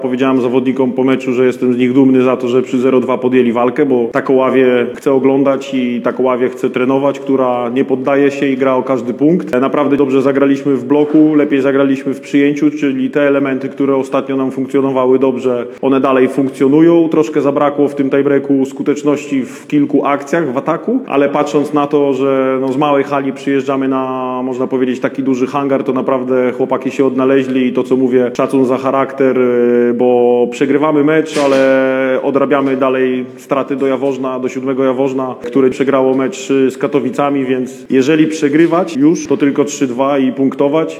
Powiedziałem zawodnikom po meczu, że jestem z nich dumny za to, że przy 0-2 podjęli walkę, bo taką ławię chcę oglądać i taką ławię chcę trenować, która nie poddaje się i gra o każdy punkt. Naprawdę dobrze zagraliśmy w bloku, lepiej zagraliśmy w przyjęciu, czyli te elementy, które ostatnio nam funkcjonowały dobrze, one dalej funkcjonują. Troszkę zabrakło w tym tiebreaku skuteczności w kilku akcjach w ataku, ale patrząc na to, że z małej hali przyjeżdżamy na, można powiedzieć, taki duży hangar, to naprawdę chłopaki się odnaleźli i to, co mówię, szacun za charakter, bo przegrywamy mecz, ale odrabiamy dalej straty do Jaworzna, do 7. Jaworzna, które przegrało mecz z Katowicami, więc jeżeli przegrywać już, to tylko 3-2 i punktować,